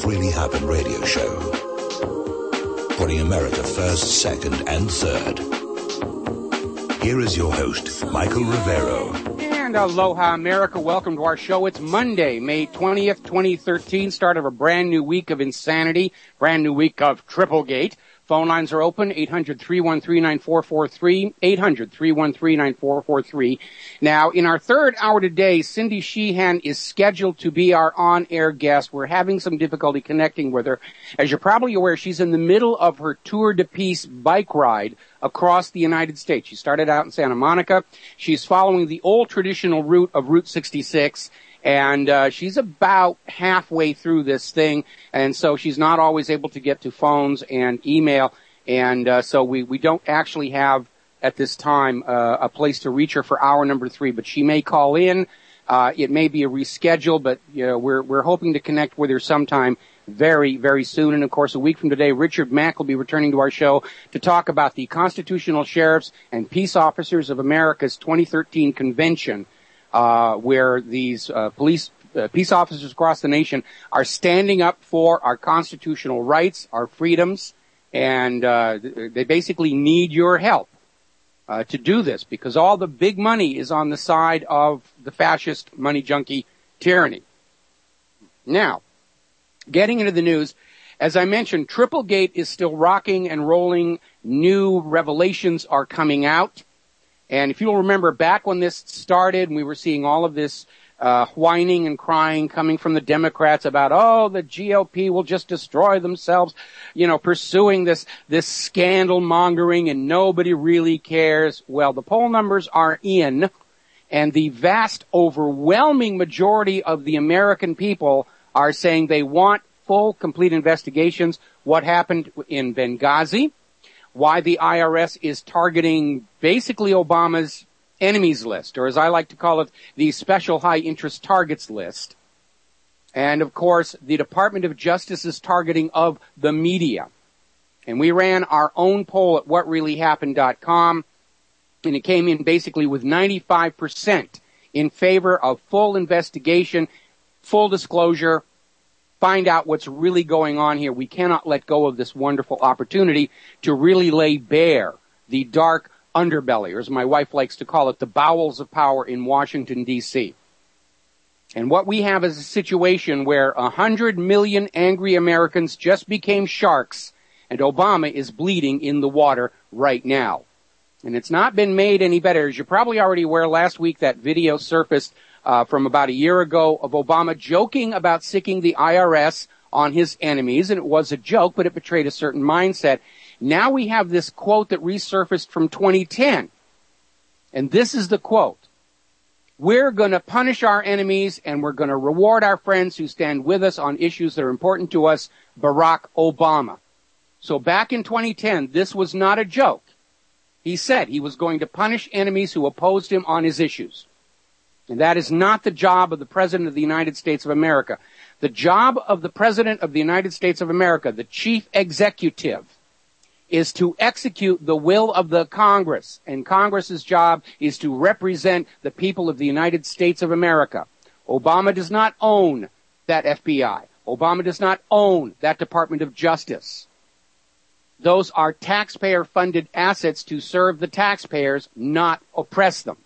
Stuff Really Happened radio show. Putting America first, second, and third. Here is your host, Michael Rivero. And aloha, America. Welcome to our show. It's Monday, May 20th, 2013, start of a brand new week of insanity, brand new week of Triplegate. Phone lines are open, 800-313-9443, 800-313-9443. Now, in our third hour today, Cindy Sheehan is scheduled to be our on-air guest. We're having some difficulty connecting with her. As you're probably aware, she's in the middle of her Tour de Peace bike ride across the United States. She started out in Santa Monica. She's following the old traditional route of Route 66. And she's about halfway through this thing, and so she's not always able to get to phones and email, and so we don't actually have, at this time, a place to reach her for hour number 3, but she may call in. It may be a reschedule, but you know, we're hoping to connect with her sometime very, very soon. And, of course, a week from today, Richard Mack will be returning to our show to talk about the Constitutional Sheriffs and Peace Officers of America's 2013 convention, where these peace officers across the nation are standing up for our constitutional rights, our freedoms, and they basically need your help to do this, because all the big money is on the side of the fascist money junkie tyranny. Now, getting into the news, as I mentioned, Triplegate is still rocking and rolling. New revelations are coming out. And if you'll remember, back when this started, and we were seeing all of this whining and crying coming from the Democrats about, oh, the GOP will just destroy themselves, you know, pursuing this scandal mongering, and nobody really cares. Well, the poll numbers are in, and the vast, overwhelming majority of the American people are saying they want full, complete investigations. What happened in Benghazi? Why the IRS is targeting basically Obama's enemies list, or as I like to call it, the special high interest targets list. And of course, the Department of Justice's targeting of the media. And we ran our own poll at whatreallyhappened.com, and it came in basically with 95% in favor of full investigation, full disclosure, find out what's really going on here. We cannot let go of this wonderful opportunity to really lay bare the dark underbelly, or as my wife likes to call it, the bowels of power in Washington, D.C. And what we have is a situation where 100 million angry Americans just became sharks, and Obama is bleeding in the water right now. And it's not been made any better. As you're probably already aware, last week that video surfaced from about a year ago of Obama joking about sicking the IRS on his enemies, and it was a joke, but it betrayed a certain mindset. Now we have this quote that resurfaced from 2010, and this is the quote: "We're going to punish our enemies, and we're going to reward our friends who stand with us on issues that are important to us, Barack Obama." So back in 2010, this was not a joke. He said he was going to punish enemies who opposed him on his issues. And that is not the job of the President of the United States of America. The job of the President of the United States of America, the chief executive, is to execute the will of the Congress. And Congress's job is to represent the people of the United States of America. Obama does not own that FBI. Obama does not own that Department of Justice. Those are taxpayer-funded assets to serve the taxpayers, not oppress them.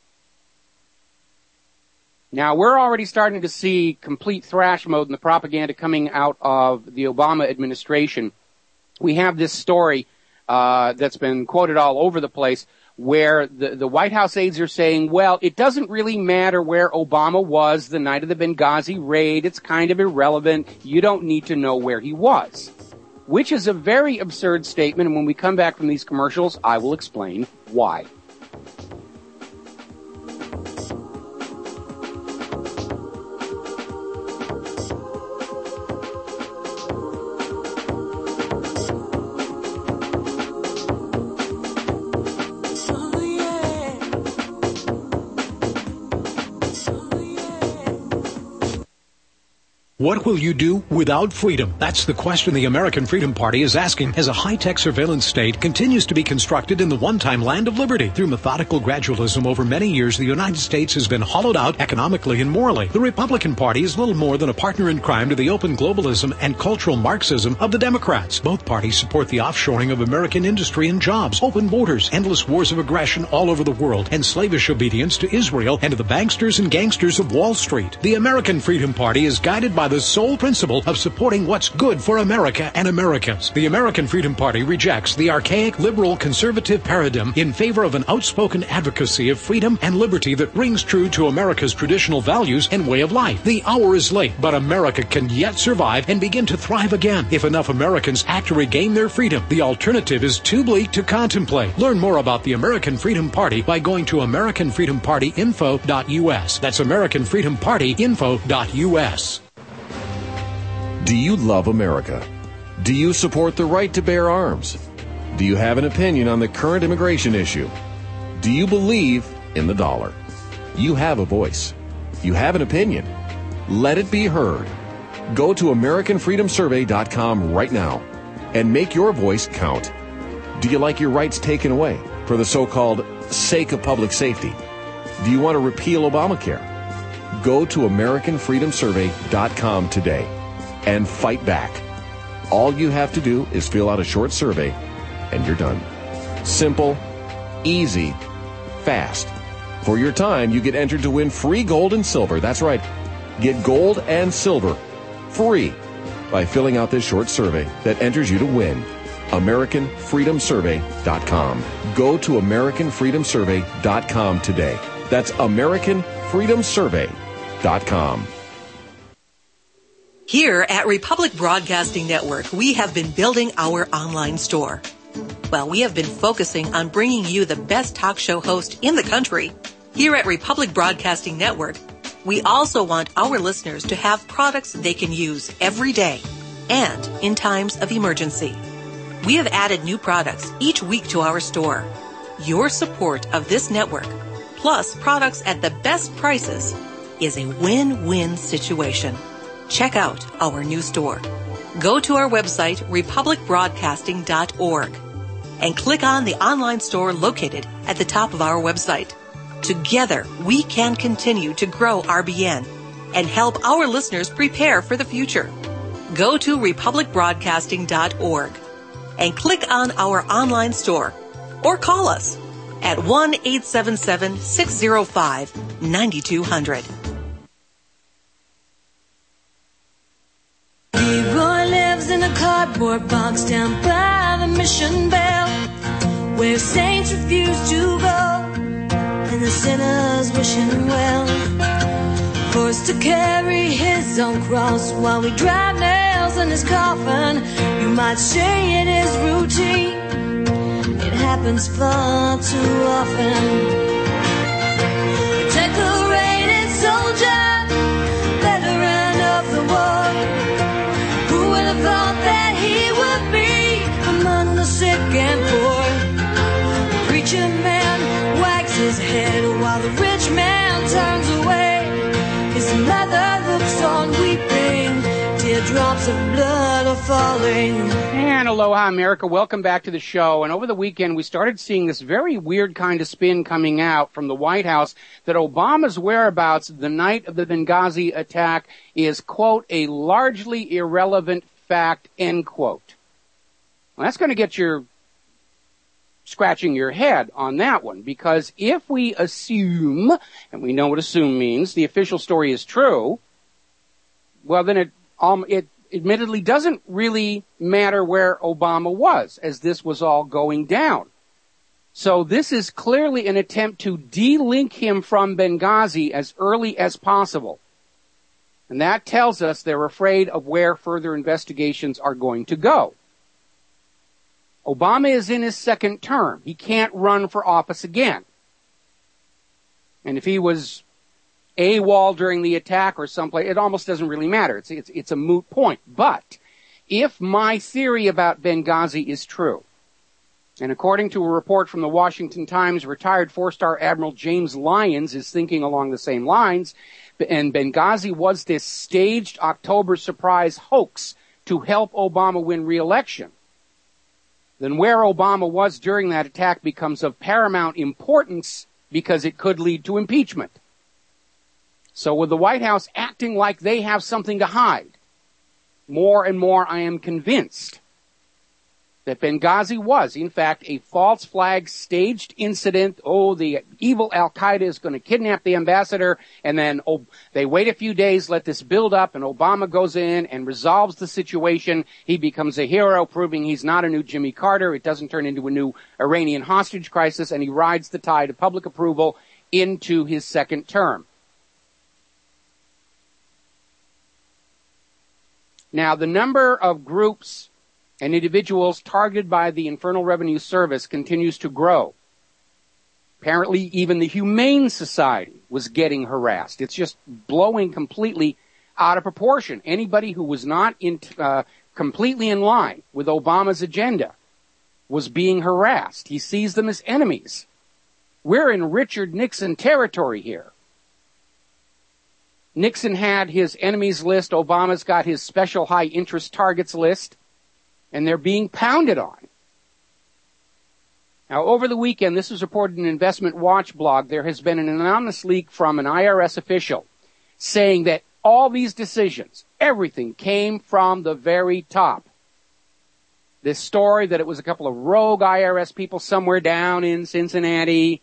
Now, we're already starting to see complete thrash mode in the propaganda coming out of the Obama administration. We have this story that's been quoted all over the place where the White House aides are saying, well, it doesn't really matter where Obama was the night of the Benghazi raid. It's kind of irrelevant. You don't need to know where he was, which is a very absurd statement. And when we come back from these commercials, I will explain why. What will you do without freedom? That's the question the American Freedom Party is asking as a high-tech surveillance state continues to be constructed in the one-time land of liberty. Through methodical gradualism over many years, the United States has been hollowed out economically and morally. The Republican Party is little more than a partner in crime to the open globalism and cultural Marxism of the Democrats. Both parties support the offshoring of American industry and jobs, open borders, endless wars of aggression all over the world, and slavish obedience to Israel and to the banksters and gangsters of Wall Street. The American Freedom Party is guided by the sole principle of supporting what's good for America and Americans. The American Freedom Party rejects the archaic liberal conservative paradigm in favor of an outspoken advocacy of freedom and liberty that rings true to America's traditional values and way of life. The hour is late, but America can yet survive and begin to thrive again if enough Americans act to regain their freedom. The alternative is too bleak to contemplate. Learn more about the American Freedom Party by going to AmericanFreedomPartyInfo.us. That's AmericanFreedomPartyInfo.us. Do you love America? Do you support the right to bear arms? Do you have an opinion on the current immigration issue? Do you believe in the dollar? You have a voice. You have an opinion. Let it be heard. Go to AmericanFreedomSurvey.com right now and make your voice count. Do you like your rights taken away for the so-called sake of public safety? Do you want to repeal Obamacare? Go to AmericanFreedomSurvey.com today and fight back. All you have to do is fill out a short survey and you're done. Simple, easy, fast. For your time, you get entered to win free gold and silver. That's right. Get gold and silver free by filling out this short survey that enters you to win. AmericanFreedomSurvey.com. Go to AmericanFreedomSurvey.com today. That's AmericanFreedomSurvey.com. Here at Republic Broadcasting Network, we have been building our online store. Well, we have been focusing on bringing you the best talk show host in the country. Here at Republic Broadcasting Network, we also want our listeners to have products they can use every day and in times of emergency. We have added new products each week to our store. Your support of this network, plus products at the best prices, is a win-win situation. Check out our new store. Go to our website, republicbroadcasting.org, and click on the online store located at the top of our website. Together, we can continue to grow RBN and help our listeners prepare for the future. Go to republicbroadcasting.org and click on our online store or call us at 1-877-605-9200. Leroy lives in a cardboard box down by the Mission Bell, where saints refuse to go and the sinners wish him well. Forced to carry his own cross while we drive nails in his coffin. You might say it is routine, it happens far too often. A decorated soldier, veteran of the war, who would have thought that he would be among the sick and poor? The preacher man wags his head while the rich man turns away. His mother looks on weeping, teardrops of blood are falling. And aloha, America. Welcome back to the show. And over the weekend, we started seeing this very weird kind of spin coming out from the White House that Obama's whereabouts the night of the Benghazi attack is, quote, a largely irrelevant fact, end quote. Well, that's going to get your scratching your head on that one, because if we assume, and we know what assume means, the official story is true, well, then it admittedly doesn't really matter where Obama was as this was all going down. So this is clearly an attempt to de-link him from Benghazi as early as possible. And that tells us they're afraid of where further investigations are going to go. Obama is in his second term. He can't run for office again. And if he was AWOL during the attack or someplace, it almost doesn't really matter. It's a moot point. But if my theory about Benghazi is true, and according to a report from the Washington Times, retired four-star Admiral James Lyons is thinking along the same lines, And Benghazi was this staged October surprise hoax to help Obama win re-election, then where Obama was during that attack becomes of paramount importance because it could lead to impeachment. So with the White House acting like they have something to hide, more and more I am convinced that Benghazi was, in fact, a false flag staged incident. Oh, the evil Al-Qaeda is going to kidnap the ambassador, and then they wait a few days, let this build up, and Obama goes in and resolves the situation. He becomes a hero, proving he's not a new Jimmy Carter. It doesn't turn into a new Iranian hostage crisis, and he rides the tide of public approval into his second term. Now, the number of groups and individuals targeted by the Internal Revenue Service continues to grow. Apparently, even the Humane Society was getting harassed. It's just blowing completely out of proportion. Anybody who was not completely in line with Obama's agenda was being harassed. He sees them as enemies. We're in Richard Nixon territory here. Nixon had his enemies list. Obama's got his special high interest targets list. And they're being pounded on. Now, over the weekend, this was reported in Investment Watch blog, there has been an anonymous leak from an IRS official saying that all these decisions, everything came from the very top. This story that it was a couple of rogue IRS people somewhere down in Cincinnati.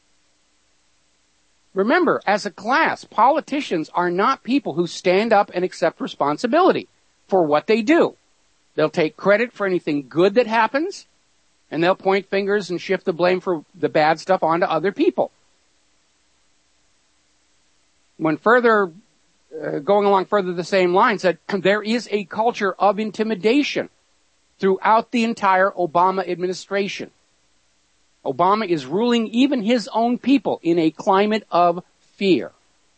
Remember, as a class, politicians are not people who stand up and accept responsibility for what they do. They'll take credit for anything good that happens, and they'll point fingers and shift the blame for the bad stuff onto other people. When going along further the same lines, that there is a culture of intimidation throughout the entire Obama administration. Obama is ruling even his own people in a climate of fear.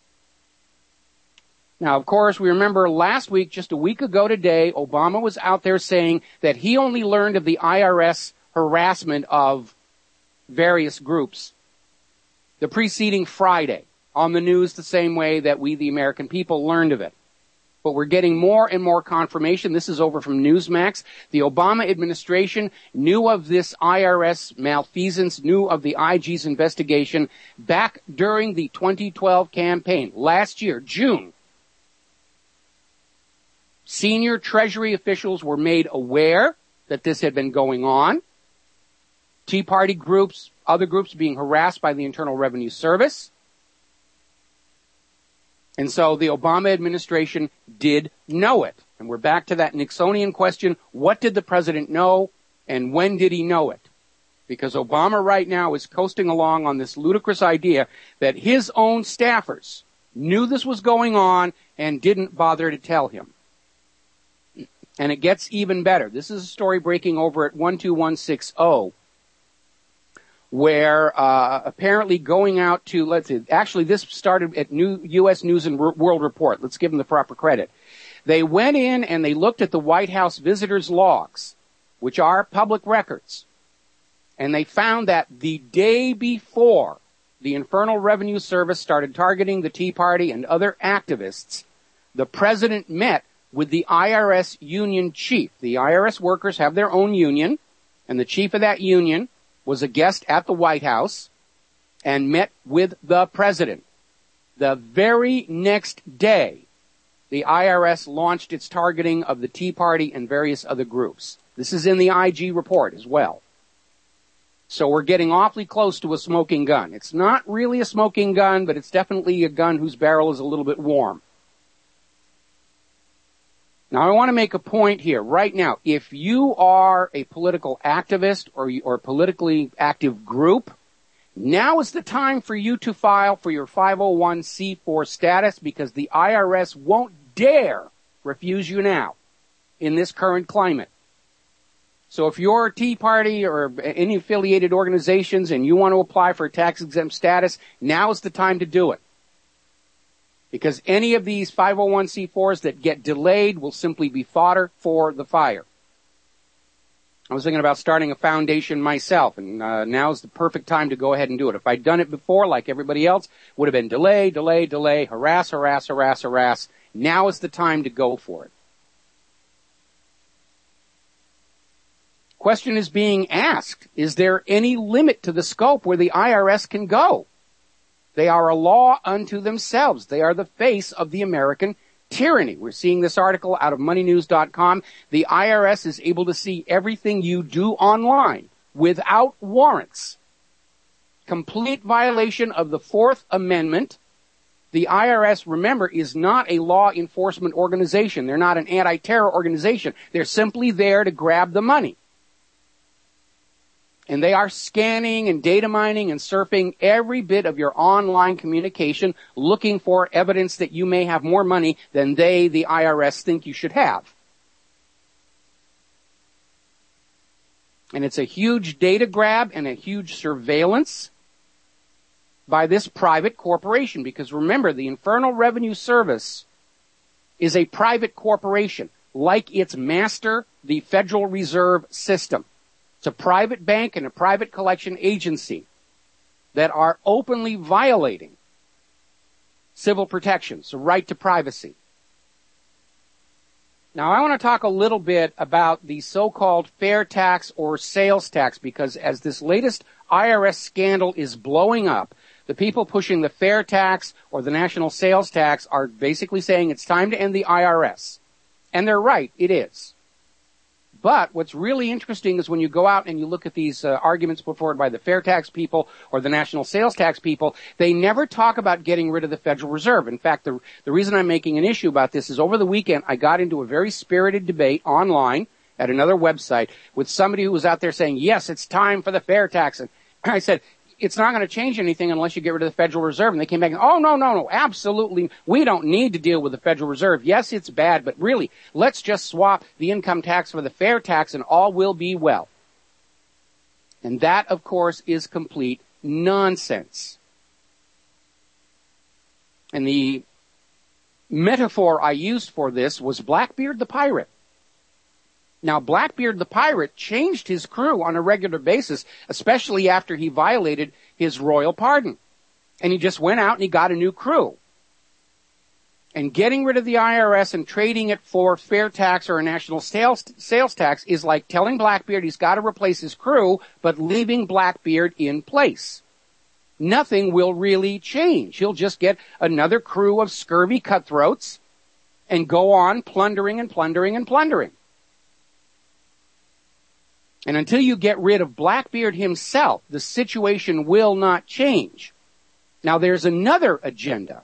Now, of course, we remember last week, just a week ago today, Obama was out there saying that he only learned of the IRS harassment of various groups the preceding Friday on the news, the same way that we, the American people, learned of it. But we're getting more and more confirmation. This is over from Newsmax. The Obama administration knew of this IRS malfeasance, knew of the IG's investigation back during the 2012 campaign, last year, June. Senior Treasury officials were made aware that this had been going on. Tea Party groups, other groups being harassed by the Internal Revenue Service. And so the Obama administration did know it. And we're back to that Nixonian question, what did the president know and when did he know it? Because Obama right now is coasting along on this ludicrous idea that his own staffers knew this was going on and didn't bother to tell him. And it gets even better. This is a story breaking over at 12160, where apparently going out to, actually this started at U.S. News and World Report. Let's give them the proper credit. They went in and they looked at the White House visitors' logs, which are public records. And they found that the day before the Internal Revenue Service started targeting the Tea Party and other activists, the president met with the IRS union chief. The IRS workers have their own union, and the chief of that union was a guest at the White House and met with the president. The very next day, the IRS launched its targeting of the Tea Party and various other groups. This is in the IG report as well. So we're getting awfully close to a smoking gun. It's not really a smoking gun, but it's definitely a gun whose barrel is a little bit warm. Now, I want to make a point here right now. If you are a political activist or a politically active group, now is the time for you to file for your 501c4 status because the IRS won't dare refuse you now in this current climate. So if you're a Tea Party or any affiliated organizations and you want to apply for a tax-exempt status, now is the time to do it. Because any of these 501c4s that get delayed will simply be fodder for the fire. I was thinking about starting a foundation myself, and now's the perfect time to go ahead and do it. If I'd done it before, like everybody else, would have been delay, harass. Now is the time to go for it. Question is being asked, is there any limit to the scope where the IRS can go? They are a law unto themselves. They are the face of the American tyranny. We're seeing this article out of moneynews.com. The IRS is able to see everything you do online without warrants. Complete violation of the Fourth Amendment. The IRS, remember, is not a law enforcement organization. They're not an anti-terror organization. They're simply there to grab the money. And they are scanning and data mining and surfing every bit of your online communication, looking for evidence that you may have more money than they, the IRS, think you should have. And it's a huge data grab and a huge surveillance by this private corporation. Because remember, the Internal Revenue Service is a private corporation, like its master, the Federal Reserve System. It's a private bank and a private collection agency that are openly violating civil protections, the right to privacy. Now, I want to talk a little bit about the so-called fair tax or sales tax, because as this latest IRS scandal is blowing up, the people pushing the fair tax or the national sales tax are basically saying it's time to end the IRS. And they're right, it is. But what's really interesting is when you go out and you look at these arguments put forward by the fair tax people or the national sales tax people, they never talk about getting rid of the Federal Reserve. In fact, the reason I'm making an issue about this is over the weekend I got into a very spirited debate online at another website with somebody who was out there saying, yes, it's time for the fair tax. And I said, it's not going to change anything unless you get rid of the Federal Reserve. And they came back and, oh, no, absolutely. We don't need to deal with the Federal Reserve. Yes, it's bad, but really, let's just swap the income tax for the fair tax and all will be well. And that, of course, is complete nonsense. And the metaphor I used for this was Blackbeard the pirate. Now, Blackbeard the pirate changed his crew on a regular basis, especially after he violated his royal pardon. And he just went out and he got a new crew. And getting rid of the IRS and trading it for fair tax or a national sales tax is like telling Blackbeard he's got to replace his crew, but leaving Blackbeard in place. Nothing will really change. He'll just get another crew of scurvy cutthroats and go on plundering and plundering and plundering. And until you get rid of Blackbeard himself, the situation will not change. Now, there's another agenda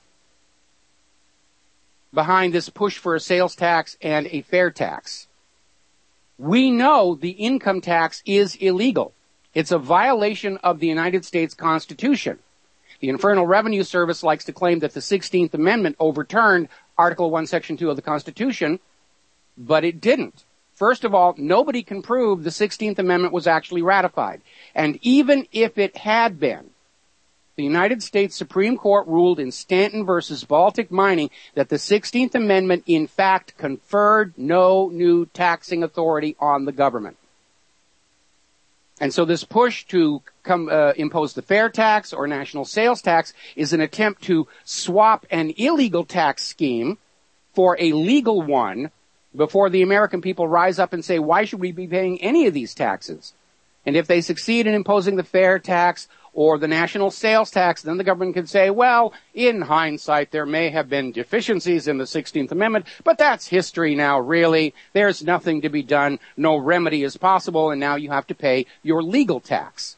behind this push for a sales tax and a fair tax. We know the income tax is illegal. It's a violation of the United States Constitution. The Internal Revenue Service likes to claim that the 16th Amendment overturned Article 1, Section 2 of the Constitution, but it didn't. First of all, nobody can prove the 16th Amendment was actually ratified. And even if it had been, the United States Supreme Court ruled in Stanton versus Baltic Mining that the 16th Amendment, in fact, conferred no new taxing authority on the government. And so this push to impose the fair tax or national sales tax is an attempt to swap an illegal tax scheme for a legal one before the American people rise up and say, why should we be paying any of these taxes? And if they succeed in imposing the fair tax or the national sales tax, then the government can say, well, in hindsight, there may have been deficiencies in the 16th Amendment, but that's history now, really. There's nothing to be done. No remedy is possible, and now you have to pay your legal tax.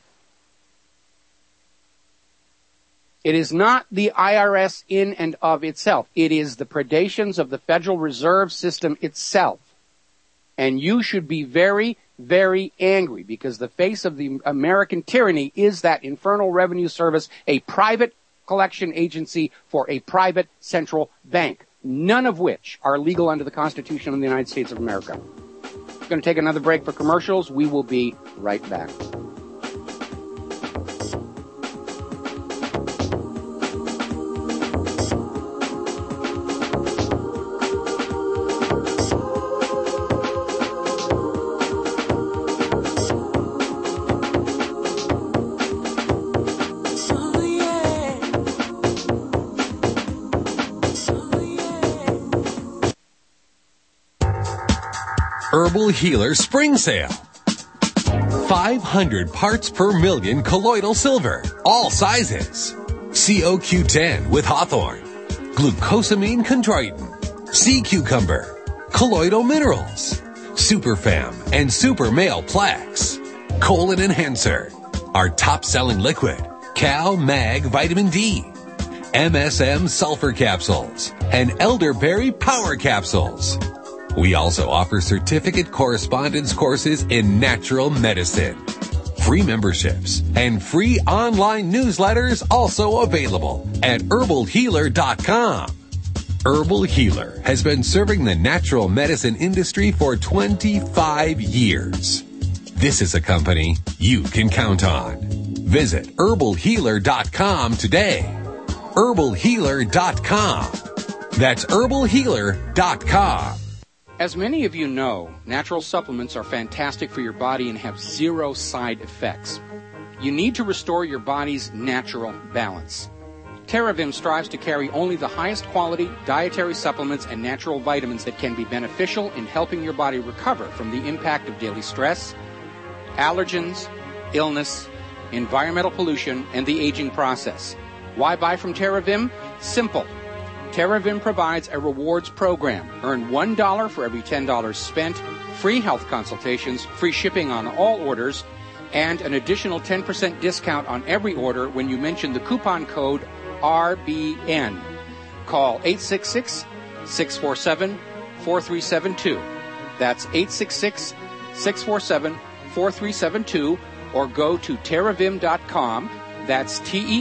It is not the IRS in and of itself. It is the predations of the Federal Reserve System itself. And you should be very, very angry because the face of the American tyranny is that Internal Revenue Service, a private collection agency for a private central bank, none of which are legal under the Constitution of the United States of America. We're going to take another break for commercials. We will be right back. Herbal Healer Spring Sale. 500 parts per million colloidal silver, all sizes. COQ10 with hawthorn, glucosamine chondroitin, sea cucumber, colloidal minerals, Superfam and Super Male Plaques, colon enhancer, our top-selling liquid, Cal Mag Vitamin D, MSM Sulfur Capsules, and Elderberry Power Capsules. We also offer certificate correspondence courses in natural medicine. Free memberships and free online newsletters also available at herbalhealer.com. Herbal Healer has been serving the natural medicine industry for 25 years. This is a company you can count on. Visit herbalhealer.com today. herbalhealer.com. That's herbalhealer.com. As many of you know, natural supplements are fantastic for your body and have zero side effects. You need to restore your body's natural balance. TerraVim strives to carry only the highest quality dietary supplements and natural vitamins that can be beneficial in helping your body recover from the impact of daily stress, allergens, illness, environmental pollution, and the aging process. Why buy from TerraVim? Simple. TerraVim provides a rewards program. Earn $1 for every $10 spent, free health consultations, free shipping on all orders, and an additional 10% discount on every order when you mention the coupon code RBN. Call 866-647-4372. That's 866-647-4372, or go to terravim.com. That's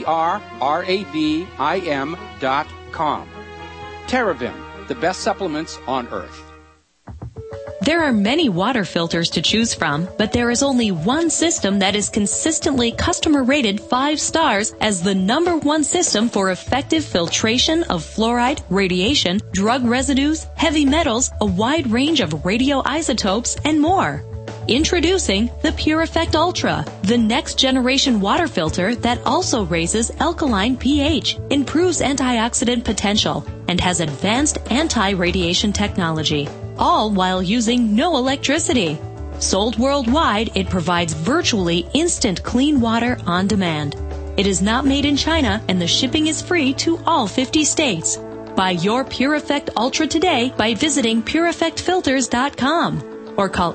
TerraVim.com. TerraVim, the best supplements on earth. There are many water filters to choose from, but there is only one system that is consistently customer rated 5 stars as the #1 system for effective filtration of fluoride, radiation, drug residues, heavy metals, a wide range of radioisotopes, and more. Introducing the Pure Effect Ultra, the next generation water filter that also raises alkaline pH, improves antioxidant potential, and has advanced anti-radiation technology, all while using no electricity. Sold worldwide, it provides virtually instant clean water on demand. It is not made in China, and the shipping is free to all 50 states. Buy your Pure Effect Ultra today by visiting PureEffectFilters.com. or call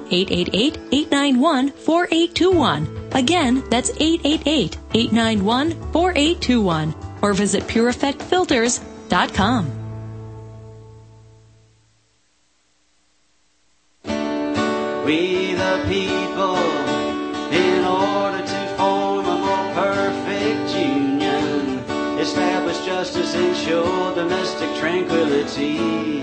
888-891-4821. Again, that's 888-891-4821. Or visit PureEffectFilters.com. We the people, in order to form a more perfect union, establish justice, ensure domestic tranquility,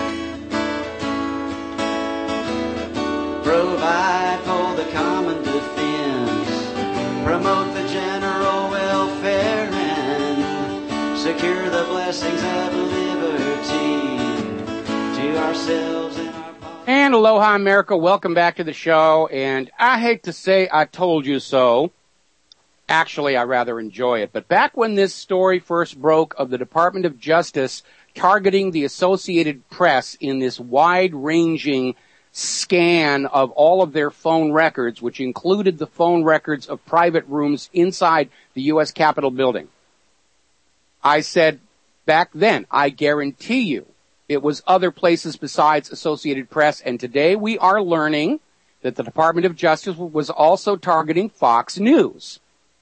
provide for the common defense, promote the general welfare, and secure the blessings of liberty to ourselves and our... And aloha, America. Welcome back to the show. And I hate to say I told you so. Actually, I rather enjoy it. But back when this story first broke of the Department of Justice targeting the Associated Press in this wide-ranging scan of all of their phone records, which included the phone records of private rooms inside the U.S. Capitol building, I said back then, I guarantee you, it was other places besides Associated Press. And today we are learning that the Department of Justice was also targeting Fox News.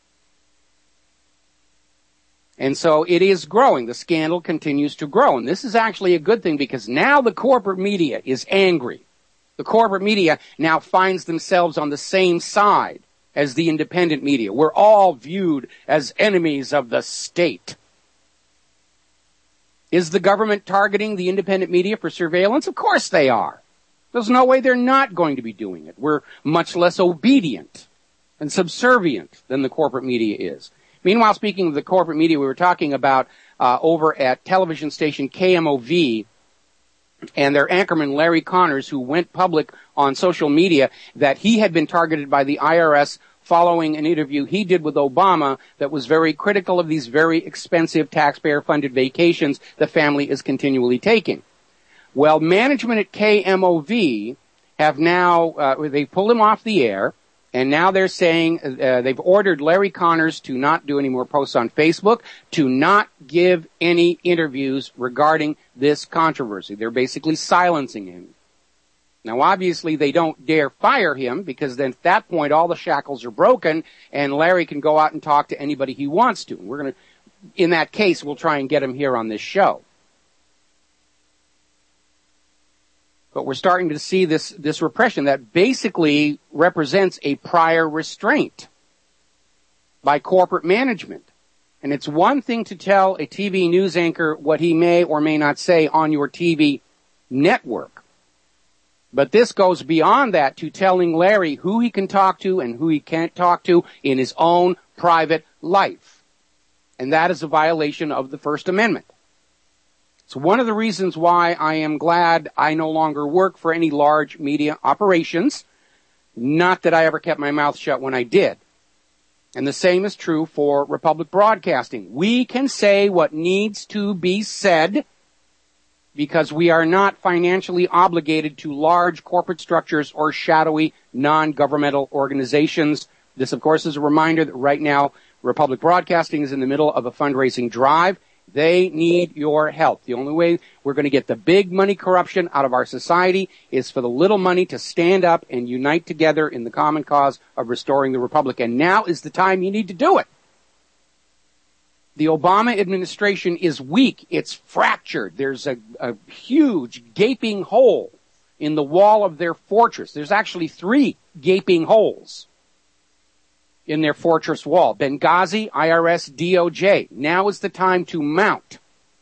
And so it is growing. The scandal continues to grow. And this is actually a good thing because now the corporate media is angry. The corporate media now finds themselves on the same side as the independent media. We're all viewed as enemies of the state. Is the government targeting the independent media for surveillance? Of course they are. There's no way they're not going to be doing it. We're much less obedient and subservient than the corporate media is. Meanwhile, speaking of the corporate media, we were talking about over at television station KMOV and their anchorman Larry Connors, who went public on social media that he had been targeted by the IRS following an interview he did with Obama that was very critical of these very expensive taxpayer-funded vacations the family is continually taking. Well, management at KMOV have now, they pulled him off the air, and now they're saying they've ordered Larry Connors to not do any more posts on Facebook, to not give any interviews regarding this controversy. They're basically silencing him. Now, obviously, they don't dare fire him, because then at that point all the shackles are broken, and Larry can go out and talk to anybody he wants to. We're going to, in that case, we'll try and get him here on this show. But we're starting to see this repression that basically represents a prior restraint by corporate management. And it's one thing to tell a TV news anchor what he may or may not say on your TV network. But this goes beyond that to telling Larry who he can talk to and who he can't talk to in his own private life. And that is a violation of the First Amendment. It's one of the reasons why I am glad I no longer work for any large media operations. Not that I ever kept my mouth shut when I did. And the same is true for Republic Broadcasting. We can say what needs to be said because we are not financially obligated to large corporate structures or shadowy non-governmental organizations. This, of course, is a reminder that right now Republic Broadcasting is in the middle of a fundraising drive. They need your help. The only way we're going to get the big money corruption out of our society is for the little money to stand up and unite together in the common cause of restoring the Republic. And now is the time you need to do it. The Obama administration is weak. It's fractured. There's a huge gaping hole in the wall of their fortress. There's actually 3 gaping holes in their fortress wall. Benghazi, IRS, DOJ. Now is the time to mount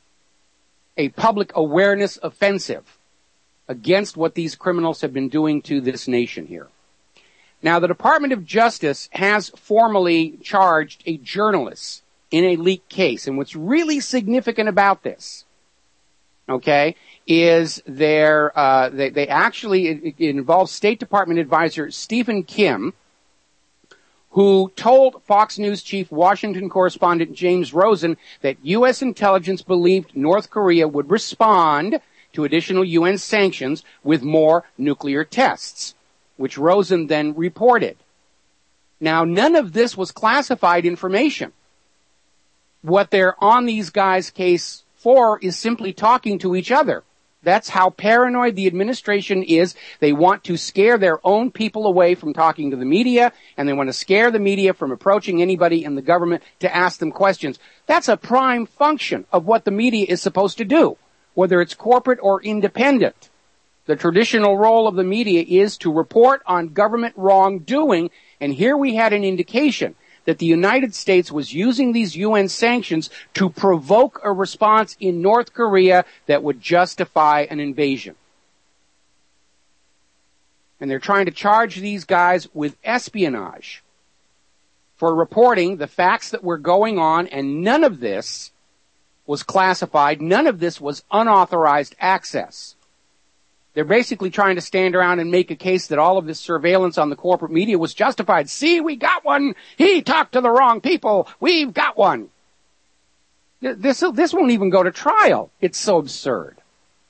a public awareness offensive against what these criminals have been doing to this nation here. Now, the Department of Justice has formally charged a journalist in a leak case. And what's really significant about this, okay, is they actually, it involves State Department advisor Stephen Kim, who told Fox News chief Washington correspondent James Rosen that U.S. intelligence believed North Korea would respond to additional UN sanctions with more nuclear tests, which Rosen then reported. Now, none of this was classified information. What they're on these guys' case for is simply talking to each other. That's how paranoid the administration is. They want to scare their own people away from talking to the media, and they want to scare the media from approaching anybody in the government to ask them questions. That's a prime function of what the media is supposed to do, whether it's corporate or independent. The traditional role of the media is to report on government wrongdoing, and here we had an indication that the United States was using these UN sanctions to provoke a response in North Korea that would justify an invasion. And they're trying to charge these guys with espionage for reporting the facts that were going on, and none of this was classified. None of this was unauthorized access. They're basically trying to stand around and make a case that all of this surveillance on the corporate media was justified. See, we got one. He talked to the wrong people. We've got one. This won't even go to trial. It's so absurd.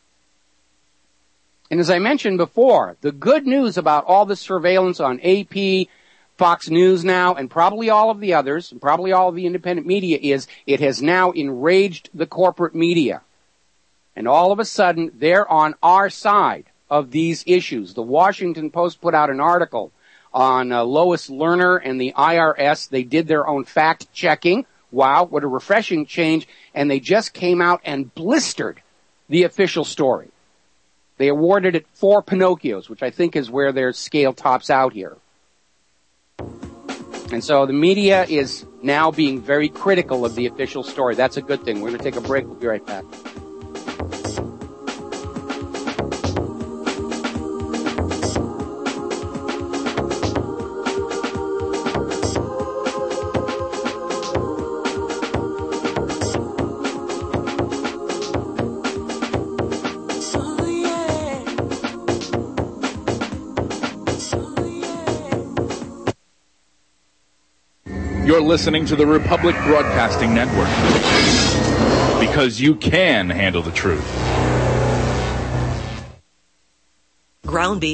And as I mentioned before, the good news about all this surveillance on AP, Fox News now, and probably all of the others, and probably all of the independent media is it has now enraged the corporate media. And all of a sudden, they're on our side of these issues. The Washington Post put out an article on Lois Lerner and the IRS. They did their own fact-checking. Wow, what a refreshing change. And they just came out and blistered the official story. They awarded it 4 Pinocchios, which I think is where their scale tops out here. And so the media is now being very critical of the official story. That's a good thing. We're going to take a break. We'll be right back. You're listening to the Republic Broadcasting Network, because you can handle the truth. Ground beef,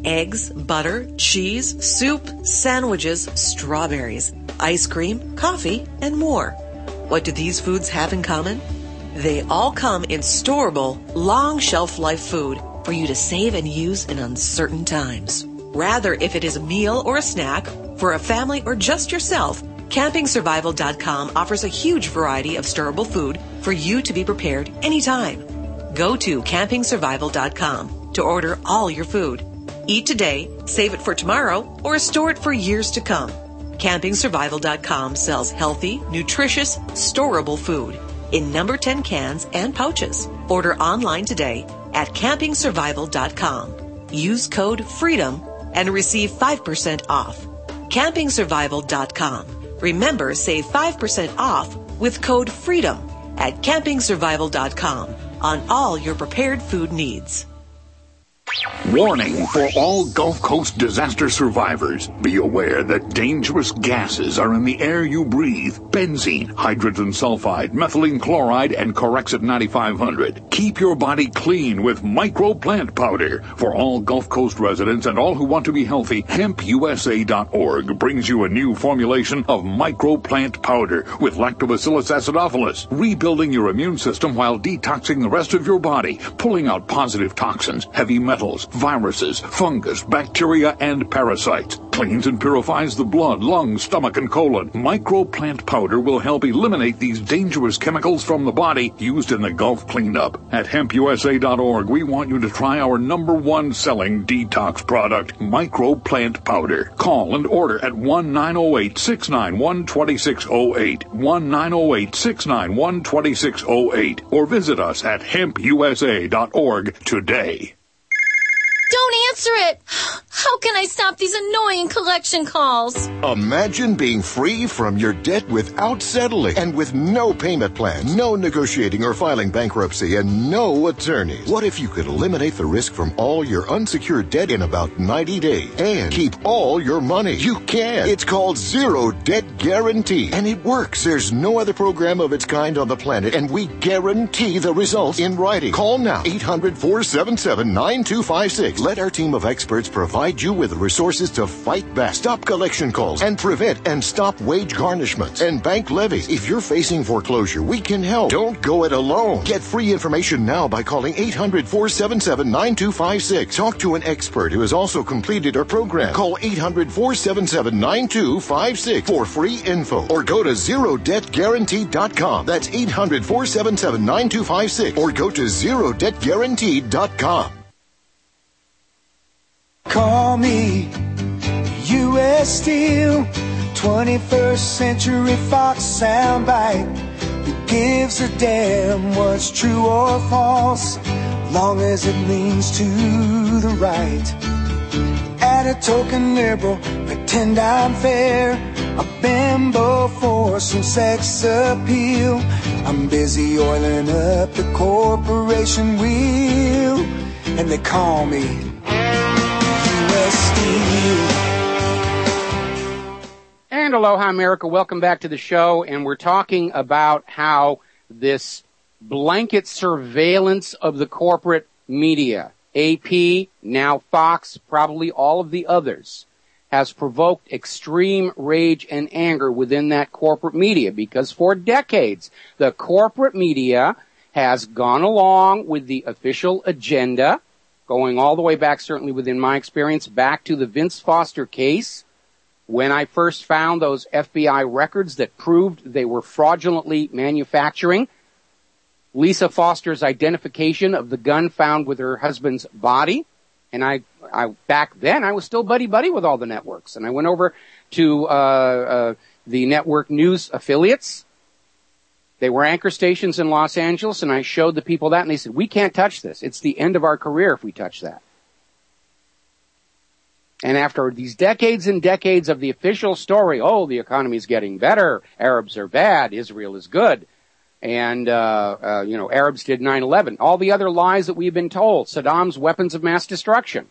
eggs, butter, cheese, soup, sandwiches, strawberries, ice cream, coffee, and more. What do these foods have in common? They all come in storable, long shelf life food for you to save and use in uncertain times. Rather, if it is a meal or a snack, for a family or just yourself, CampingSurvival.com offers a huge variety of storable food for you to be prepared anytime. Go to CampingSurvival.com to order all your food. Eat today, save it for tomorrow, or store it for years to come. CampingSurvival.com sells healthy, nutritious, storable food in number 10 cans and pouches. Order online today at CampingSurvival.com. Use code FREEDOM and receive 5% off. CampingSurvival.com. Remember, save 5% off with code FREEDOM at CampingSurvival.com on all your prepared food needs. Warning for all Gulf Coast disaster survivors. Be aware that dangerous gases are in the air you breathe. Benzene, hydrogen sulfide, methylene chloride, and Corexit 9500. Keep your body clean with Micro Plant Powder. For all Gulf Coast residents and all who want to be healthy, HempUSA.org brings you a new formulation of Micro Plant Powder with Lactobacillus acidophilus, rebuilding your immune system while detoxing the rest of your body, pulling out positive toxins, heavy metals, viruses, fungus, bacteria, and parasites. Cleans and purifies the blood, lungs, stomach, and colon. Micro Plant Powder will help eliminate these dangerous chemicals from the body used in the Gulf cleanup. At HempUSA.org, we want you to try our #1 selling detox product, Micro Plant Powder. Call and order at 1-908-691-2608, 1-908-691-2608, or visit us at HempUSA.org today. Don't answer it! How can I stop these annoying collection calls? Imagine being free from your debt without settling and with no payment plan, no negotiating or filing bankruptcy, and no attorneys. What if you could eliminate the risk from all your unsecured debt in about 90 days and keep all your money? You can. It's called Zero Debt Guarantee, and it works. There's no other program of its kind on the planet, and we guarantee the results in writing. Call now, 800-477-9256. Let our team of experts provide you with the resources to fight back, stop collection calls, and prevent and stop wage garnishments and bank levies. If you're facing foreclosure, we can help. Don't go it alone. Get free information now by calling 800-477-9256. Talk to an expert who has also completed our program. Call 800-477-9256 for free info, or go to ZeroDebtGuarantee.com. That's 800-477-9256, or go to ZeroDebtGuarantee.com. Call me U.S. Steel, 21st Century Fox soundbite. Who gives a damn what's true or false, long as it leans to the right. Add a token liberal, pretend I'm fair, a bimbo for some sex appeal. I'm busy oiling up the corporation wheel, and they call me And aloha, America. Welcome back to the show. And we're talking about how this blanket surveillance of the corporate media, AP, now Fox, probably all of the others, has provoked extreme rage and anger within that corporate media, because for decades, the corporate media has gone along with the official agenda, going all the way back, certainly within my experience, back to the Vince Foster case, when I first found those FBI records that proved they were fraudulently manufacturing Lisa Foster's identification of the gun found with her husband's body. And I back then, I was still buddy-buddy with all the networks. And I went over to the network news affiliates. They were anchor stations in Los Angeles, and I showed the people that, and they said, we can't touch this. It's the end of our career if we touch that. And after these decades and decades of the official story, oh, the economy's getting better, Arabs are bad, Israel is good, and, Arabs did 9/11, all the other lies that we've been told, Saddam's weapons of mass destruction.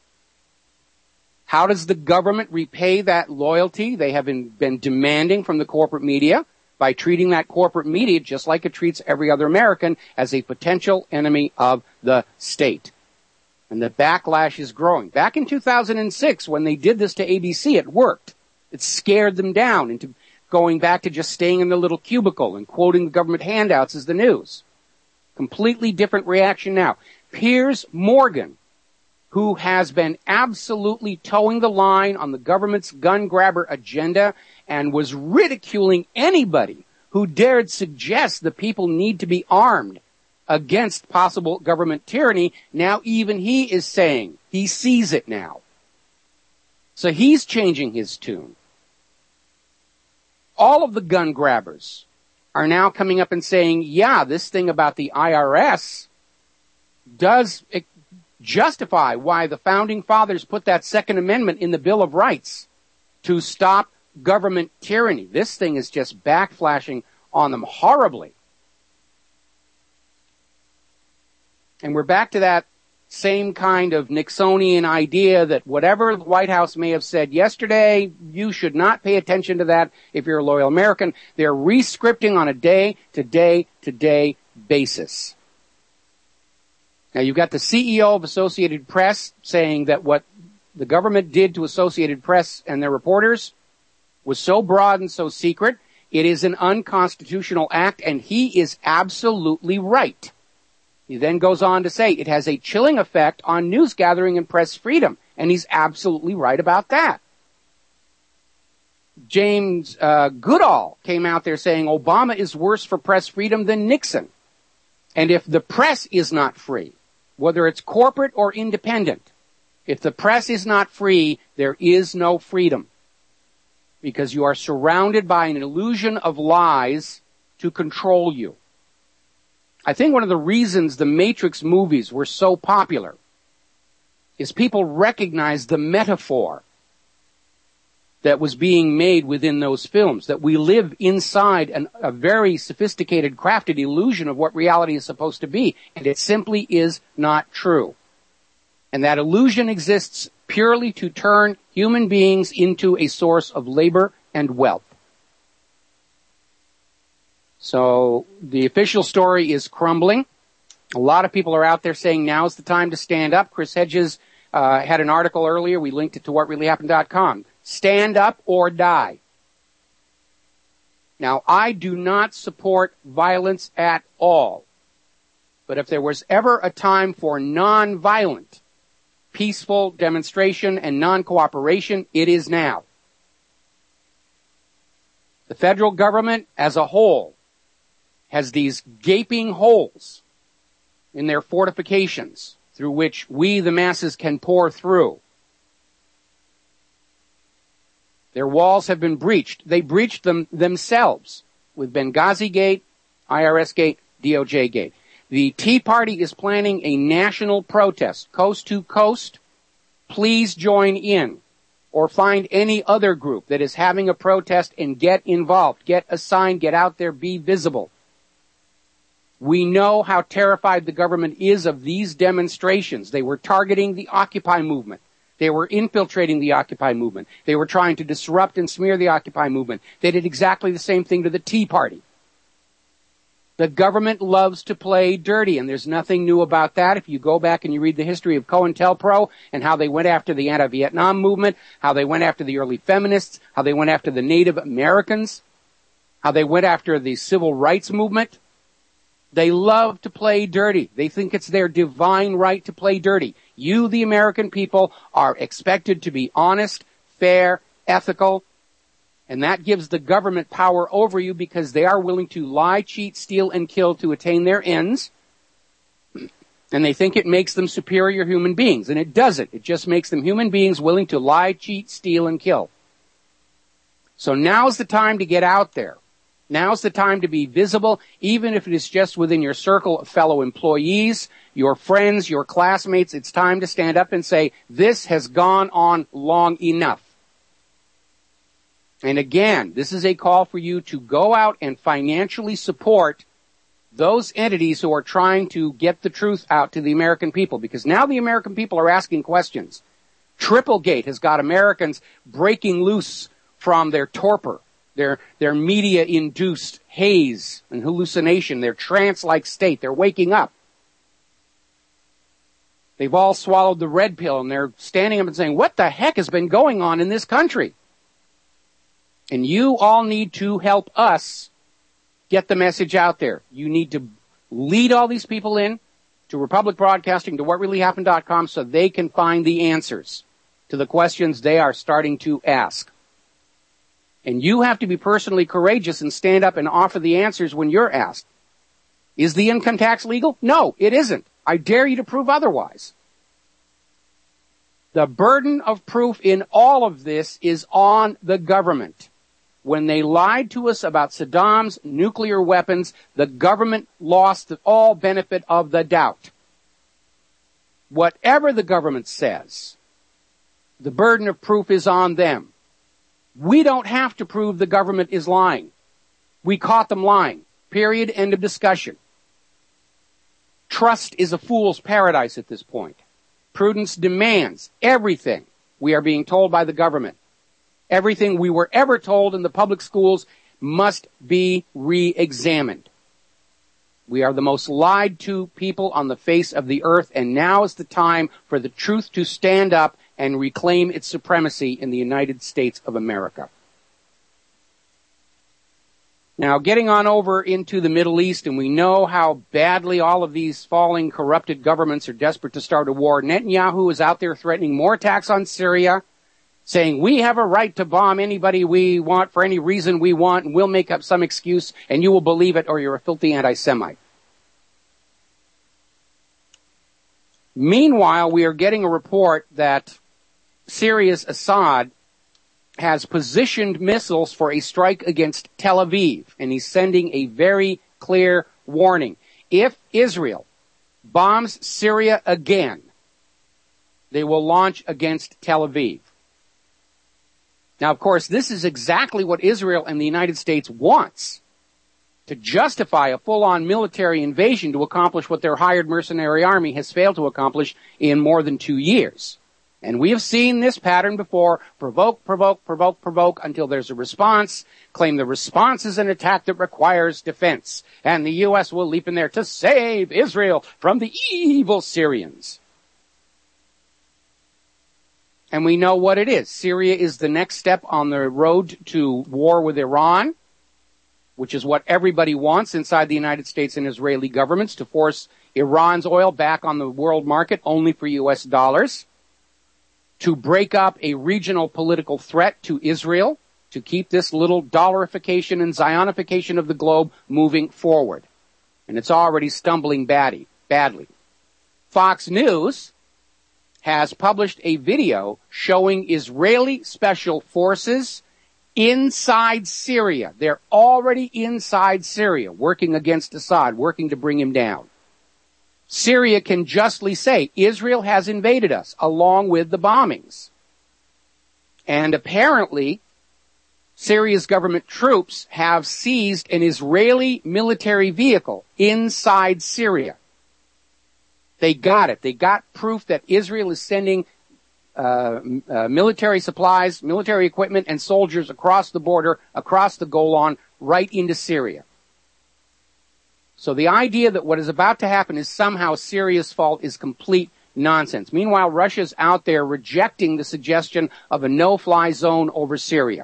How does the government repay that loyalty they have been demanding from the corporate media? By treating that corporate media just like it treats every other American, as a potential enemy of the state. And the backlash is growing. Back in 2006, when they did this to ABC, it worked. It scared them down into going back to just staying in the little cubicle and quoting the government handouts as the news. Completely different reaction now. Piers Morgan, who has been absolutely towing the line on the government's gun grabber agenda and was ridiculing anybody who dared suggest the people need to be armed against possible government tyranny. Now even he is saying he sees it now. So he's changing his tune. All of the gun grabbers are now coming up and saying, yeah, this thing about the IRS does justify why the founding fathers put that Second Amendment in the Bill of Rights to stop government tyranny. This thing is just backflashing on them horribly. And we're back to that same kind of Nixonian idea that whatever the White House may have said yesterday, you should not pay attention to that if you're a loyal American. They're re-scripting on a day-to-day basis. Now you've got the CEO of Associated Press saying that what the government did to Associated Press and their reporters was so broad and so secret, it is an unconstitutional act, and he is absolutely right. He then goes on to say it has a chilling effect on news gathering and press freedom, and he's absolutely right about that. James Goodall came out there saying Obama is worse for press freedom than Nixon. And if the press is not free, whether it's corporate or independent, if the press is not free, there is no freedom. Because you are surrounded by an illusion of lies to control you. I think one of the reasons the Matrix movies were so popular is people recognized the metaphor that was being made within those films, that we live inside a very sophisticated, crafted illusion of what reality is supposed to be, and it simply is not true. And that illusion exists purely to turn human beings into a source of labor and wealth. So the official story is crumbling. A lot of people are out there saying now's the time to stand up. Chris Hedges had an article earlier. We linked it to whatreallyhappened.com. Stand up or die. Now, I do not support violence at all. But if there was ever a time for non-violent, peaceful demonstration and non-cooperation, it is now. The federal government as a whole has these gaping holes in their fortifications through which we, the masses, can pour through. Their walls have been breached. They breached them themselves with Benghazi Gate, IRS Gate, DOJ Gate. The Tea Party is planning a national protest, coast to coast. Please join in, or find any other group that is having a protest and get involved. Get a sign, get out there, be visible. We know how terrified the government is of these demonstrations. They were targeting the Occupy movement. They were infiltrating the Occupy movement. They were trying to disrupt and smear the Occupy movement. They did exactly the same thing to the Tea Party. The government loves to play dirty, and there's nothing new about that. If you go back and you read the history of COINTELPRO and how they went after the anti-Vietnam movement, how they went after the early feminists, how they went after the Native Americans, how they went after the civil rights movement, they love to play dirty. They think it's their divine right to play dirty. You, the American people, are expected to be honest, fair, ethical, and that gives the government power over you because they are willing to lie, cheat, steal, and kill to attain their ends. And they think it makes them superior human beings, and it doesn't. It just makes them human beings willing to lie, cheat, steal, and kill. So now's the time to get out there. Now's the time to be visible, even if it is just within your circle of fellow employees, your friends, your classmates. It's time to stand up and say, this has gone on long enough. And again, this is a call for you to go out and financially support those entities who are trying to get the truth out to the American people, because now the American people are asking questions. Triplegate has got Americans breaking loose from their torpor, their media-induced haze and hallucination, their trance-like state. They're waking up. They've all swallowed the red pill, and they're standing up and saying, what the heck has been going on in this country? And you all need to help us get the message out there. You need to lead all these people in to Republic Broadcasting, to whatreallyhappened.com, so they can find the answers to the questions they are starting to ask. And you have to be personally courageous and stand up and offer the answers when you're asked. Is the income tax legal? No, it isn't. I dare you to prove otherwise. The burden of proof in all of this is on the government. When they lied to us about Saddam's nuclear weapons, the government lost all benefit of the doubt. Whatever the government says, the burden of proof is on them. We don't have to prove the government is lying. We caught them lying. Period. End of discussion. Trust is a fool's paradise at this point. Prudence demands everything we are being told by the government. Everything we were ever told in the public schools must be re-examined. We are the most lied to people on the face of the earth, and now is the time for the truth to stand up and reclaim its supremacy in the United States of America. Now, getting on over into the Middle East, and we know how badly all of these falling, corrupted governments are desperate to start a war. Netanyahu is out there threatening more attacks on Syria, saying we have a right to bomb anybody we want for any reason we want, and we'll make up some excuse, and you will believe it, or you're a filthy anti-Semite. Meanwhile, we are getting a report that Syria's Assad has positioned missiles for a strike against Tel Aviv, and he's sending a very clear warning. If Israel bombs Syria again, they will launch against Tel Aviv. Now, of course, this is exactly what Israel and the United States wants, to justify a full-on military invasion to accomplish what their hired mercenary army has failed to accomplish in more than 2 years. And we have seen this pattern before: provoke, provoke, provoke, provoke until there's a response, claim the response is an attack that requires defense, and the U.S. will leap in there to save Israel from the evil Syrians. And we know what it is. Syria is the next step on the road to war with Iran, which is what everybody wants inside the United States and Israeli governments, to force Iran's oil back on the world market only for U.S. dollars, to break up a regional political threat to Israel, to keep this little dollarification and Zionification of the globe moving forward. And it's already stumbling badly. Fox News has published a video showing Israeli special forces inside Syria. They're already inside Syria, working against Assad, working to bring him down. Syria can justly say, Israel has invaded us, along with the bombings. And apparently, Syria's government troops have seized an Israeli military vehicle inside Syria. They got it. They got proof that Israel is sending military supplies, military equipment, and soldiers across the border, across the Golan, right into Syria. So the idea that what is about to happen is somehow Syria's fault is complete nonsense. Meanwhile, Russia's out there rejecting the suggestion of a no-fly zone over Syria.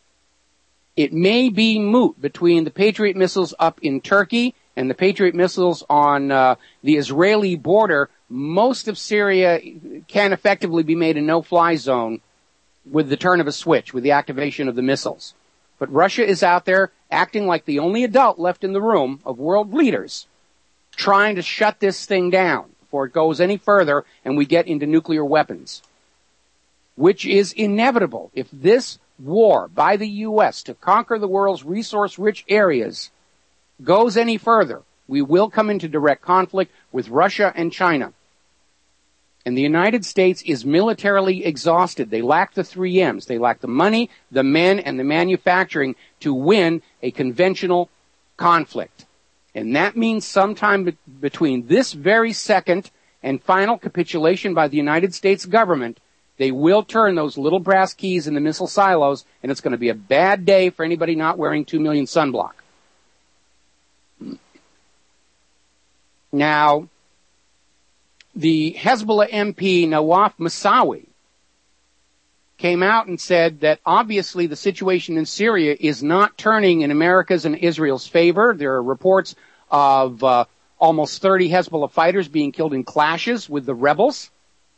It may be moot between the Patriot missiles up in Turkey and the Patriot missiles on the Israeli border. Most of Syria can effectively be made a no-fly zone with the turn of a switch, with the activation of the missiles. But Russia is out there acting like the only adult left in the room of world leaders, trying to shut this thing down before it goes any further and we get into nuclear weapons, which is inevitable. If this war by the U.S. to conquer the world's resource-rich areas goes any further, we will come into direct conflict with Russia and China. And the United States is militarily exhausted. They lack the 3 M's. They lack the money, the men, and the manufacturing to win a conventional conflict. And that means sometime between this very second and final capitulation by the United States government, they will turn those little brass keys in the missile silos, and it's going to be a bad day for anybody not wearing 2 million sunblock. Now, the Hezbollah MP Nawaf Moussaoui came out and said that obviously the situation in Syria is not turning in America's and Israel's favor. There are reports of almost 30 Hezbollah fighters being killed in clashes with the rebels.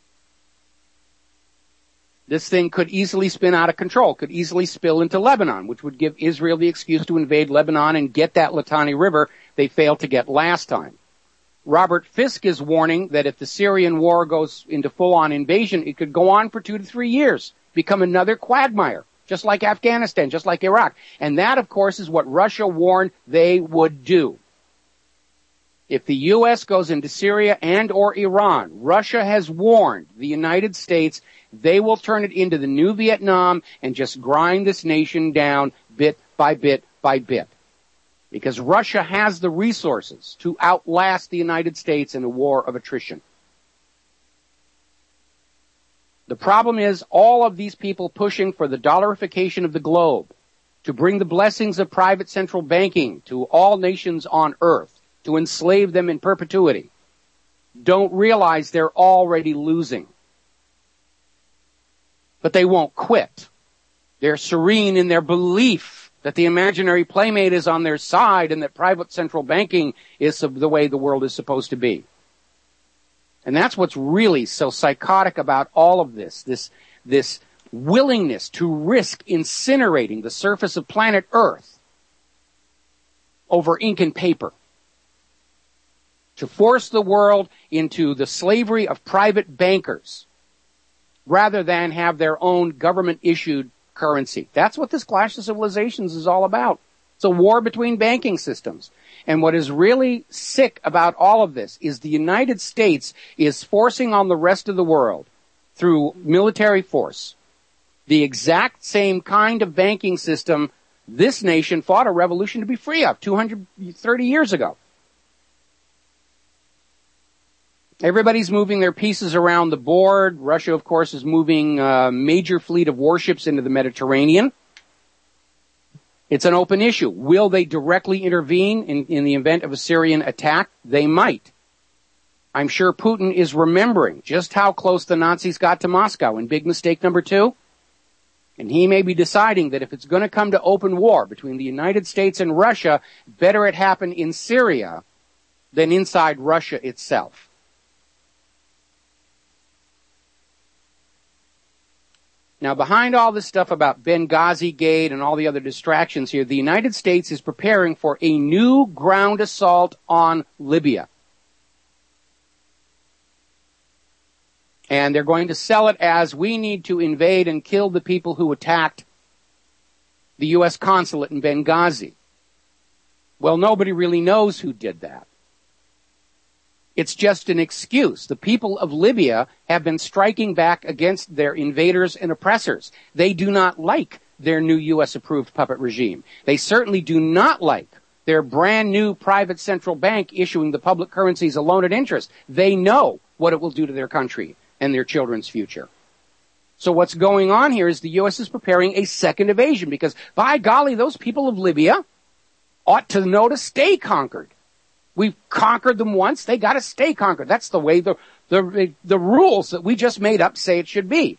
This thing could easily spin out of control, could easily spill into Lebanon, which would give Israel the excuse to invade Lebanon and get that Litani River they failed to get last time. Robert Fisk is warning that if the Syrian war goes into full-on invasion, it could go on for 2 to 3 years, become another quagmire, just like Afghanistan, just like Iraq. And that, of course, is what Russia warned they would do. If the U.S. goes into Syria and or Iran, Russia has warned the United States they will turn it into the new Vietnam and just grind this nation down bit by bit by bit. Because Russia has the resources to outlast the United States in a war of attrition. The problem is all of these people pushing for the dollarification of the globe, to bring the blessings of private central banking to all nations on earth, to enslave them in perpetuity, don't realize they're already losing. But they won't quit. They're serene in their belief that the imaginary playmate is on their side and that private central banking is the way the world is supposed to be. And that's what's really so psychotic about all of this willingness to risk incinerating the surface of planet Earth over ink and paper, to force the world into the slavery of private bankers rather than have their own government-issued currency. That's what this Clash of Civilizations is all about. It's a war between banking systems. And what is really sick about all of this is the United States is forcing on the rest of the world, through military force, the exact same kind of banking system this nation fought a revolution to be free of 230 years ago. Everybody's moving their pieces around the board. Russia, of course, is moving a major fleet of warships into the Mediterranean. It's an open issue. Will they directly intervene in the event of a Syrian attack? They might. I'm sure Putin is remembering just how close the Nazis got to Moscow in big mistake number 2. And he may be deciding that if it's going to come to open war between the United States and Russia, better it happen in Syria than inside Russia itself. Now, behind all this stuff about Benghazi Gate and all the other distractions here, the United States is preparing for a new ground assault on Libya. And they're going to sell it as we need to invade and kill the people who attacked the U.S. consulate in Benghazi. Well, nobody really knows who did that. It's just an excuse. The people of Libya have been striking back against their invaders and oppressors. They do not like their new U.S.-approved puppet regime. They certainly do not like their brand new private central bank issuing the public currencies alone at interest. They know what it will do to their country and their children's future. So what's going on here is the U.S. is preparing a second invasion because, by golly, those people of Libya ought to know to stay conquered. We've conquered them once. They got to stay conquered. That's the way the rules that we just made up say it should be.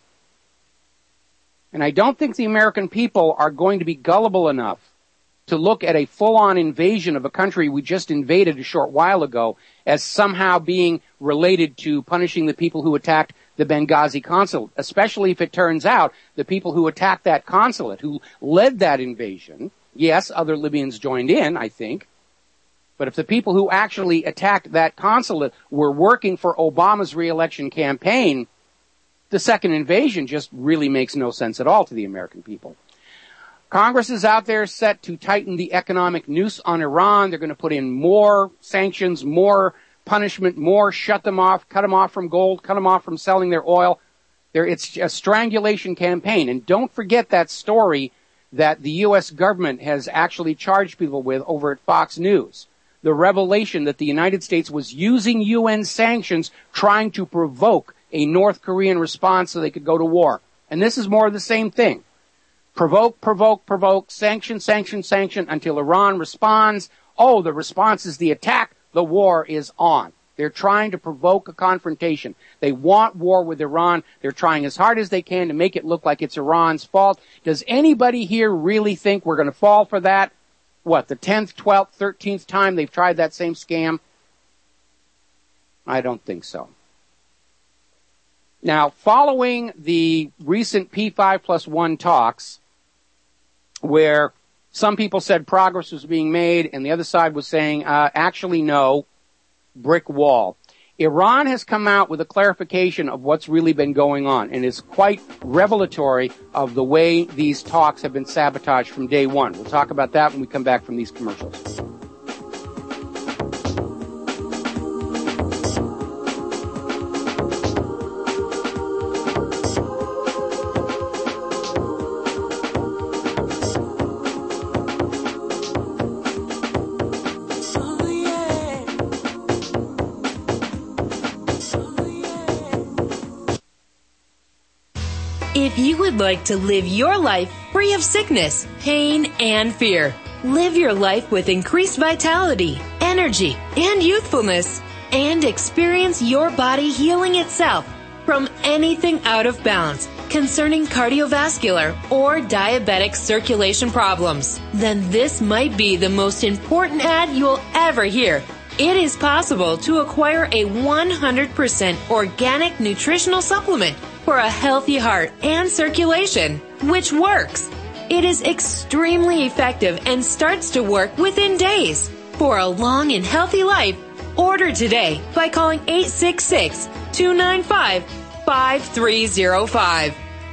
And I don't think the American people are going to be gullible enough to look at a full-on invasion of a country we just invaded a short while ago as somehow being related to punishing the people who attacked the Benghazi consulate, especially if it turns out the people who attacked that consulate, who led that invasion, yes, other Libyans joined in, I think, but if the people who actually attacked that consulate were working for Obama's re-election campaign, the second invasion just really makes no sense at all to the American people. Congress is out there set to tighten the economic noose on Iran. They're going to put in more sanctions, more punishment, more shut them off, cut them off from gold, cut them off from selling their oil. It's a strangulation campaign. And don't forget that story that the U.S. government has actually charged people with over at Fox News. The revelation that the United States was using UN sanctions trying to provoke a North Korean response so they could go to war. And this is more of the same thing. Provoke, provoke, provoke, sanction, sanction, sanction until Iran responds. Oh, the response is the attack. The war is on. They're trying to provoke a confrontation. They want war with Iran. They're trying as hard as they can to make it look like it's Iran's fault. Does anybody here really think we're going to fall for that? What, the 10th, 12th, 13th time they've tried that same scam? I don't think so. Now, following the recent P5+1 talks, where some people said progress was being made and the other side was saying, actually no, brick wall. Iran has come out with a clarification of what's really been going on, and is quite revelatory of the way these talks have been sabotaged from day one. We'll talk about that when we come back from these commercials. If you would like to live your life free of sickness, pain, and fear, live your life with increased vitality, energy, and youthfulness, and experience your body healing itself from anything out of balance concerning cardiovascular or diabetic circulation problems, then this might be the most important ad you'll ever hear. It is possible to acquire a 100% organic nutritional supplement for a healthy heart and circulation, which works. It is extremely effective and starts to work within days. For a long and healthy life, order today by calling 866-295-5305.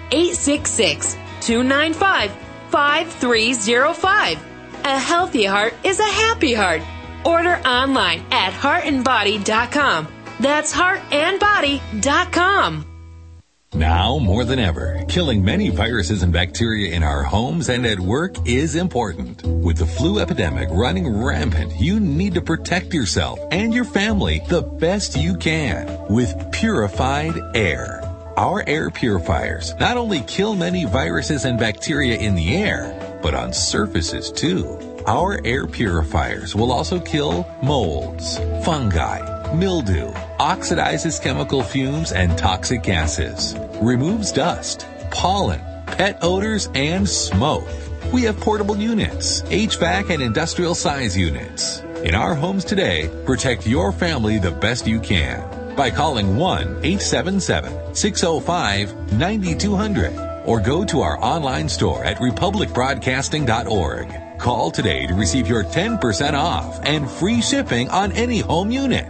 866-295-5305. A healthy heart is a happy heart. Order online at heartandbody.com. That's heartandbody.com. Now more than ever, killing many viruses and bacteria in our homes and at work is important. With the flu epidemic running rampant, you need to protect yourself and your family the best you can with purified air. Our air purifiers not only kill many viruses and bacteria in the air, but on surfaces too. Our air purifiers will also kill molds, fungi, mildew, oxidizes chemical fumes and toxic gases, removes dust, pollen, pet odors, and smoke. We have portable units, HVAC and industrial size units. In our homes today, protect your family the best you can by calling 1-877-605-9200 or go to our online store at republicbroadcasting.org. Call today to receive your 10% off and free shipping on any home unit.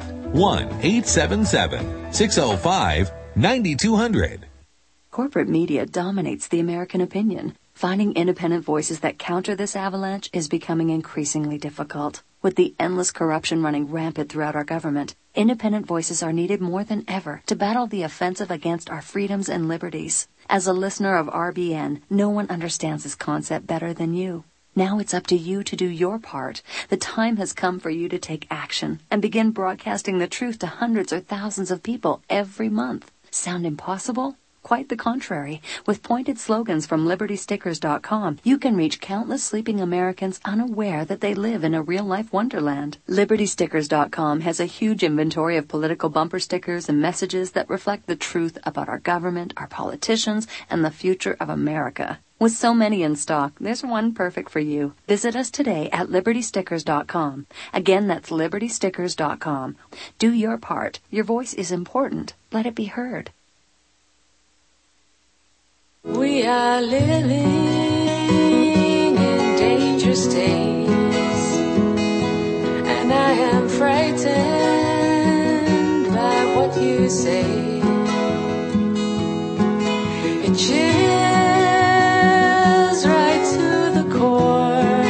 1-877-605-9200. Corporate media dominates the American opinion. Finding independent voices that counter this avalanche is becoming increasingly difficult. With the endless corruption running rampant throughout our government, independent voices are needed more than ever to battle the offensive against our freedoms and liberties. As a listener of RBN, no one understands this concept better than you. Now it's up to you to do your part. The time has come for you to take action and begin broadcasting the truth to hundreds or thousands of people every month. Sound impossible? Quite the contrary. With pointed slogans from LibertyStickers.com, you can reach countless sleeping Americans unaware that they live in a real-life wonderland. LibertyStickers.com has a huge inventory of political bumper stickers and messages that reflect the truth about our government, our politicians, and the future of America. With so many in stock, there's one perfect for you. Visit us today at LibertyStickers.com. Again, that's LibertyStickers.com. Do your part. Your voice is important. Let it be heard. We are living in dangerous days, and I am frightened by what you say. It chills right to the core,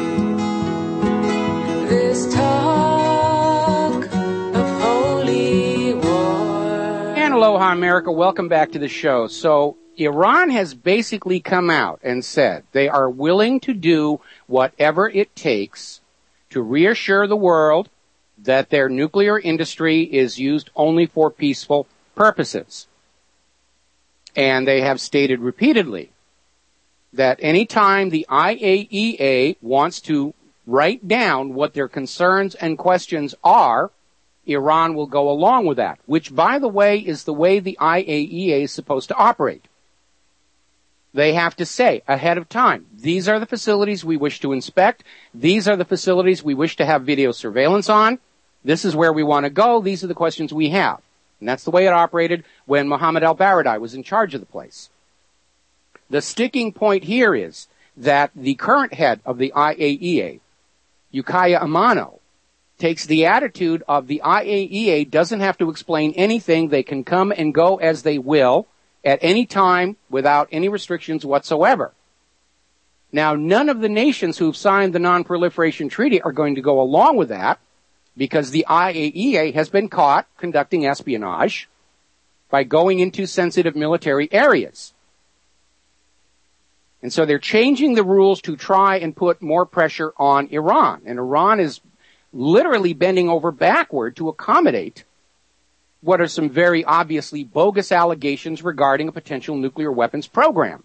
this talk of holy war. And aloha, America. Welcome back to the show. So, Iran has basically come out and said they are willing to do whatever it takes to reassure the world that their nuclear industry is used only for peaceful purposes. And they have stated repeatedly that any time the IAEA wants to write down what their concerns and questions are, Iran will go along with that, which, by the way, is the way the IAEA is supposed to operate. They have to say ahead of time, these are the facilities we wish to inspect. These are the facilities we wish to have video surveillance on. This is where we want to go. These are the questions we have. And that's the way it operated when Mohammed al-Baradei was in charge of the place. The sticking point here is that the current head of the IAEA, Yukiya Amano, takes the attitude of the IAEA doesn't have to explain anything. They can come and go as they will at any time without any restrictions whatsoever. Now, none of the nations who've signed the Non-Proliferation Treaty are going to go along with that because the IAEA has been caught conducting espionage by going into sensitive military areas. And so they're changing the rules to try and put more pressure on Iran. And Iran is literally bending over backward to accommodate what are some very obviously bogus allegations regarding a potential nuclear weapons program.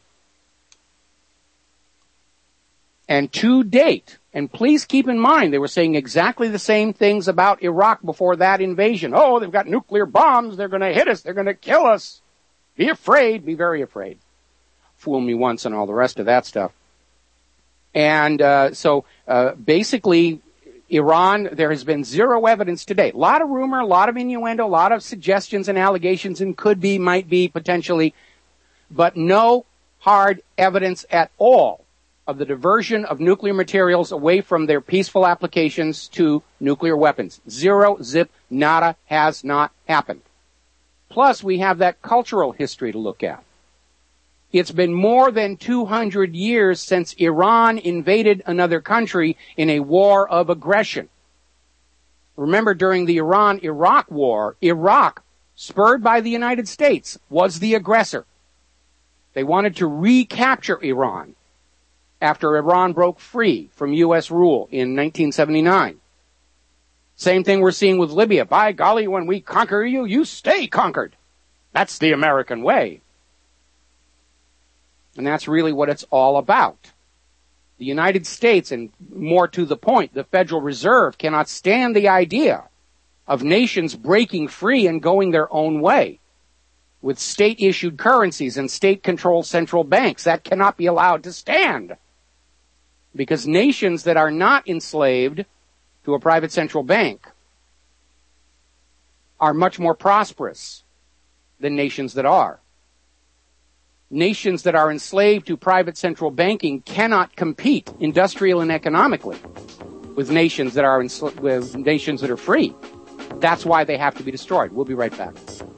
And to date, and please keep in mind, they were saying exactly the same things about Iraq before that invasion. Oh, they've got nuclear bombs, they're going to hit us, they're going to kill us. Be afraid, be very afraid. Fool me once and all the rest of that stuff. And so basically, Iran, there has been zero evidence to date. A lot of rumor, a lot of innuendo, a lot of suggestions and allegations and could be, might be, potentially, but no hard evidence at all of the diversion of nuclear materials away from their peaceful applications to nuclear weapons. Zero, zip, nada, has not happened. Plus, we have that cultural history to look at. It's been more than 200 years since Iran invaded another country in a war of aggression. Remember, during the Iran-Iraq war, Iraq, spurred by the United States, was the aggressor. They wanted to recapture Iran after Iran broke free from U.S. rule in 1979. Same thing we're seeing with Libya. By golly, when we conquer you, you stay conquered. That's the American way. And that's really what it's all about. The United States, and more to the point, the Federal Reserve cannot stand the idea of nations breaking free and going their own way with state-issued currencies and state-controlled central banks. That cannot be allowed to stand. Because nations that are not enslaved to a private central bank are much more prosperous than nations that are. Nations that are enslaved to private central banking cannot compete industrial and economically with nations that are free. That's why they have to be destroyed. We'll be right back.